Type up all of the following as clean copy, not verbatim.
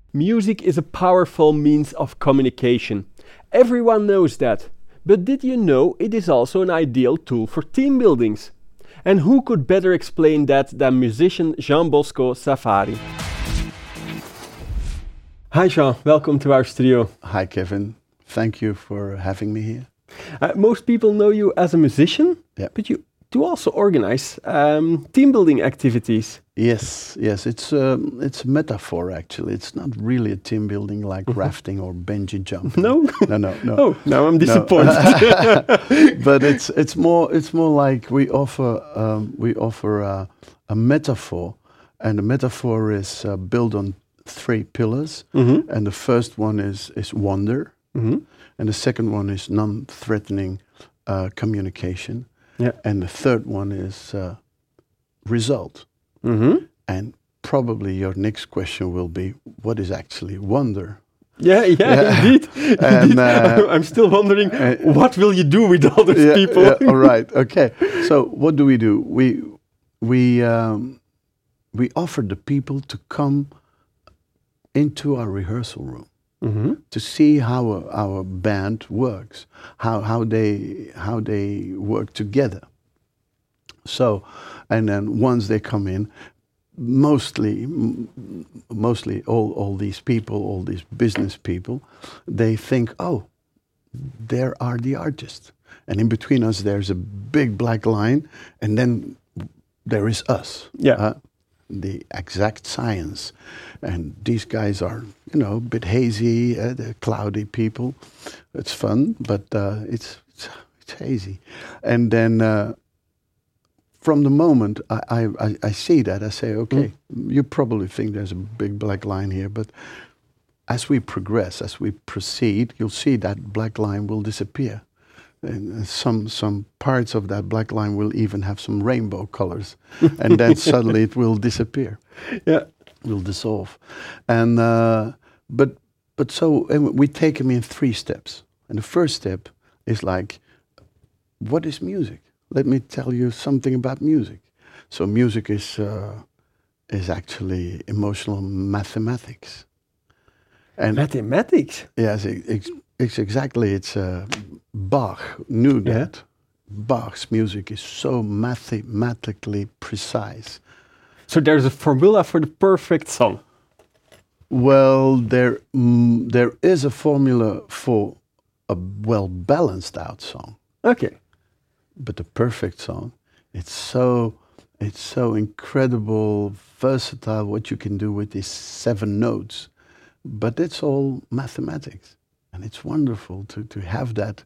Music is a powerful means of communication. Everyone knows that. But did you know it is also an ideal tool for team buildings? And who could better explain that than musician Jean Bosco Safari? Hi Jean, welcome to our studio. Hi Kevin, thank you for having me here. Most people know you as a musician, but you do also organize team building activities. Yes, it's a metaphor actually. It's not really a team building like rafting or bungee jumping. No. Oh, now I'm disappointed. But it's more like we offer a metaphor, and the metaphor is built on 3 pillars, and the first one is wonder, and the second one is non-threatening communication. Yeah. And the third one is result. And probably your next question will be, what is actually wonder? Yeah, indeed. And, I'm still wondering, what will you do with all those people? All right, okay. So what do? We offer the people to come into our rehearsal room. To see how our band works, how they work together. So, and then once they come in, mostly all these people, all these business people, they think, oh, there are the artists, and in between us there's a big black line, and then there is us. The exact science, and these guys are, a bit hazy, they're cloudy people. It's fun, but it's hazy. And then from the moment I see that, I say, okay, you probably think there's a big black line here, but as we progress, as we proceed, you'll see that black line will disappear. And some parts of that black line will even have some rainbow colors, and then suddenly it will disappear. Will dissolve. And but so we take them in 3 steps. And the first step is like, what is music? Let me tell you something about music. So music is actually emotional mathematics. And mathematics? Yes, it's exactly. It's Bach knew that. Bach's music is so mathematically precise. So there's a formula for the perfect song. Well, there is a formula for a well-balanced out song. Okay. But the perfect song, it's so incredible, versatile what you can do with these 7 notes. But it's all mathematics. And it's wonderful to have that,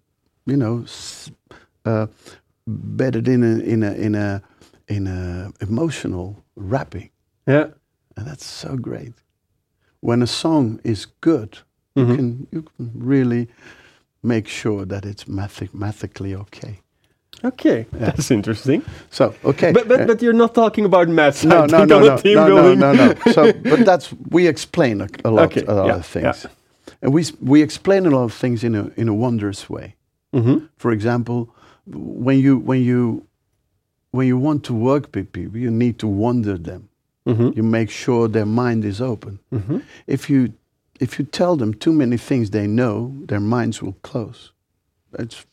bedded in a emotional wrapping. Yeah, and that's so great. When a song is good, you can really make sure that it's mathematically okay. Okay, that's interesting. So okay, but you're not talking about maths. No. So, but we explain a lot of things. Yeah. And we explain a lot of things in a wondrous way. For example, when you want to work with people, you need to wonder them. You make sure their mind is open. If you tell them too many things they know, their minds will close. It's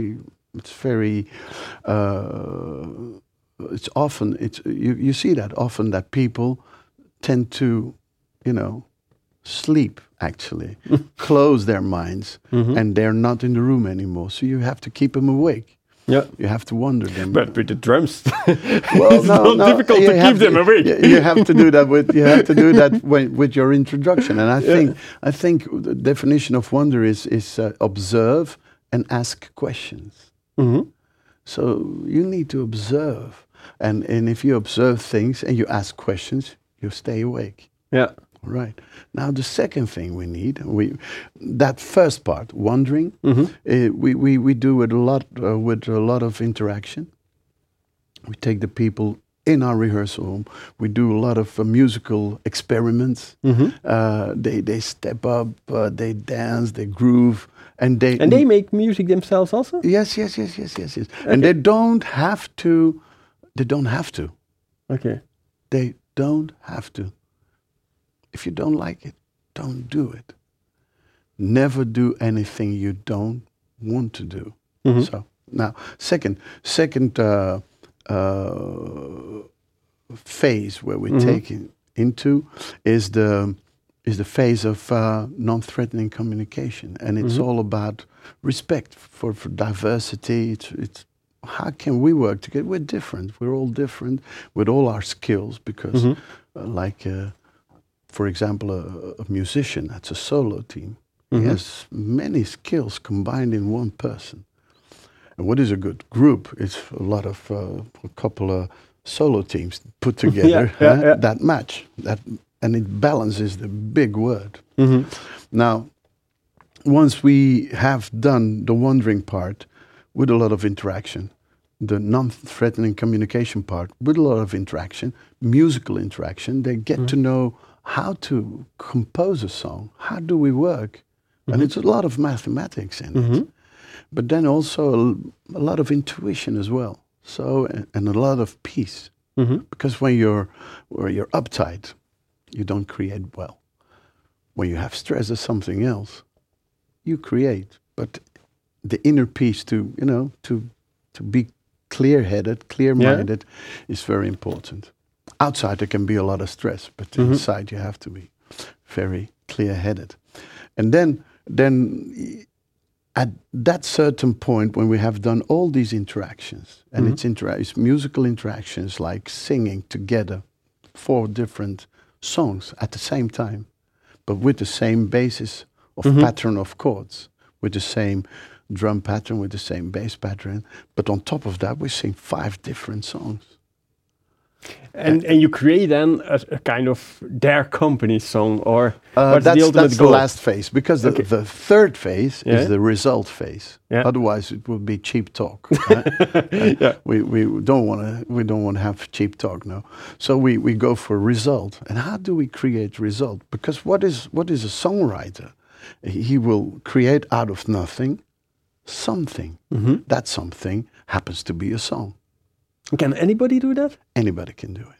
often you see that often that people tend to, sleep actually, close their minds, and they're not in the room anymore. So you have to keep them awake. Yeah, you have to wonder them. But with the drums, well, it's not difficult to keep them awake. You have to do that with your introduction. And I think the definition of wonder is observe and ask questions. So you need to observe, and if you observe things and you ask questions, you stay awake. Yeah. Right. Now the second thing we need, that first part, wondering, we do it a lot with a lot of interaction. We take the people in our rehearsal room. We do a lot of musical experiments. They step up, they dance, they groove, and they make music themselves also. Yes. Okay. And they don't have to. Okay. They don't have to. If you don't like it, don't do it. Never do anything you don't want to do. So now, second phase where we're taking into is the phase of non-threatening communication, and it's all about respect for diversity. It's how can we work together? We're different. We're all different with all our skills because, for example, a musician that's a solo team. He has many skills combined in one person. And what is a good group? It's a couple of solo teams put together that match. And it balances the big word. Now, once we have done the wandering part with a lot of interaction, the non-threatening communication part with a lot of interaction, musical interaction, they get to know how to compose a song. How do we work? And it's a lot of mathematics in it. But then also a lot of intuition as well. So, and a lot of peace. Because when you're uptight, you don't create well. When you have stress or something else, you create. But the inner peace to be clear-headed, clear-minded is very important. Outside there can be a lot of stress, but inside you have to be very clear-headed. And then at that certain point when we have done all these interactions, and it's musical interactions like singing together 4 different songs at the same time, but with the same basis of pattern of chords, with the same drum pattern, with the same bass pattern, but on top of that we sing 5 different songs. And you create then a kind of their company song, or what's the ultimate that's goal? the last phase, because the third phase is the result phase. Otherwise, it would be cheap talk. We don't want to have cheap talk. No, so we go for result. And how do we create result? Because what is a songwriter? He will create out of nothing something. That something happens to be a song. Can anybody do that? Anybody can do it.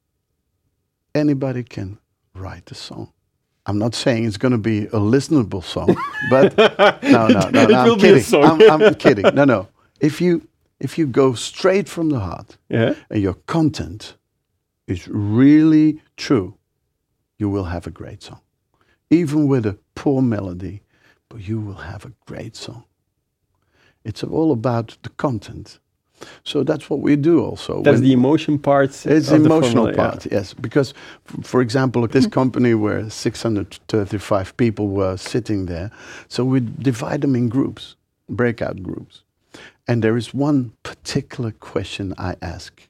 Anybody can write a song. I'm not saying it's going to be a listenable song, but no, I'm kidding. I'm kidding. No. If you go straight from the heart, and your content is really true, you will have a great song. Even with a poor melody, but you will have a great song. It's all about the content. So that's what we do also. That's the emotion part. It's the emotional part, yes. Because, for example, this company where 635 people were sitting there, so we divide them in groups, breakout groups. And there is one particular question I ask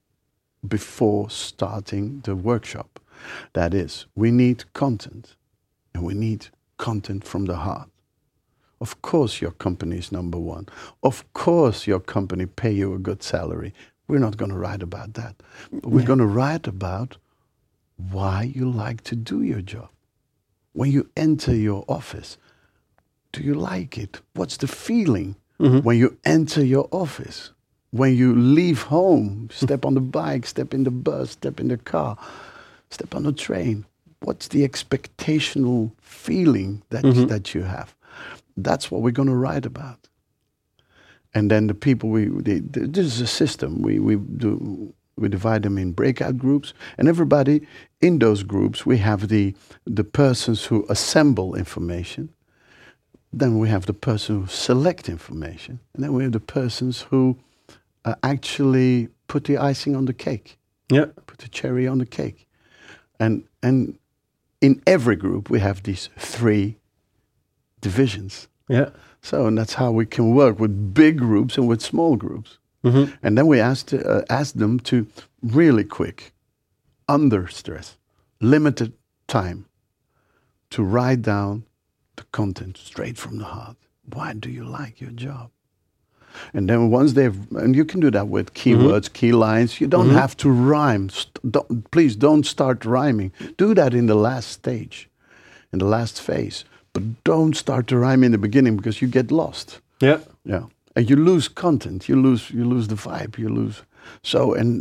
before starting the workshop. That is, we need content, and we need content from the heart. Of course your company is number one. Of course your company pay you a good salary. We're not going to write about that. But we're going to write about why you like to do your job. When you enter your office, do you like it? What's the feeling when you enter your office? When you leave home, step on the bike, step in the bus, step in the car, step on the train. What's the expectational feeling that you have? That's what we're going to write about. And then the people, this is a system. We divide them in breakout groups, and everybody in those groups, we have the persons who assemble information. Then we have the person who select information, and then we have the persons who actually put the icing on the cake. Put the cherry on the cake. And in every group, we have these 3 divisions. So, and that's how we can work with big groups and with small groups. And then we ask them to really quick, under stress, limited time, to write down the content straight from the heart. Why do you like your job? And then once and you can do that with keywords, key lines. You don't have to rhyme. Please don't start rhyming. Do that in the last stage, in the last phase. But don't start to rhyme in the beginning because you get lost. And you lose content. You lose the vibe. So, and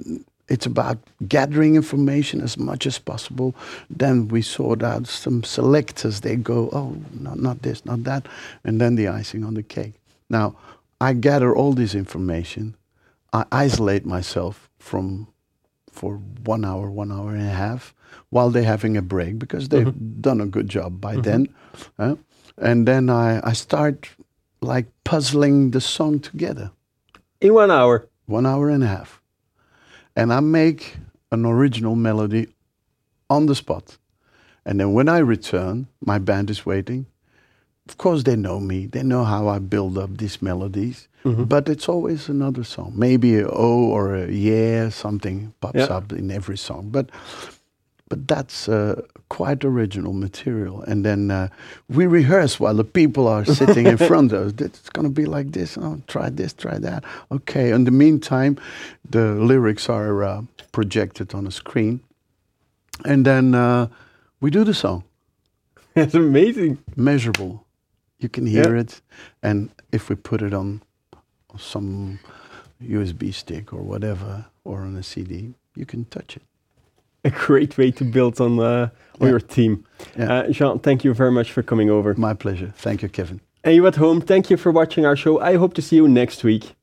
it's about gathering information as much as possible. Then we sort out some selectors. They go, oh, no, not this, not that. And then the icing on the cake. Now, I gather all this information. I isolate myself for 1 hour, 1 hour and a half, while they're having a break, because they've done a good job by then. And then I start like puzzling the song together. In 1 hour? 1 hour and a half. And I make an original melody on the spot. And then when I return, my band is waiting. Of course, they know me. They know how I build up these melodies. But it's always another song. Maybe a O or a yeah, something pops up in every song. But that's quite original material. And then we rehearse while the people are sitting in front of us. It's going to be like this. Oh, try this, try that. Okay. In the meantime, the lyrics are projected on a screen. And then we do the song. That's amazing. Measurable. You can hear it. And if we put it on some USB stick or whatever, or on a CD, you can touch it. A great way to build on your team. Jean, thank you very much for coming over. My pleasure. Thank you, Kevin. And you at home, thank you for watching our show. I hope to see you next week.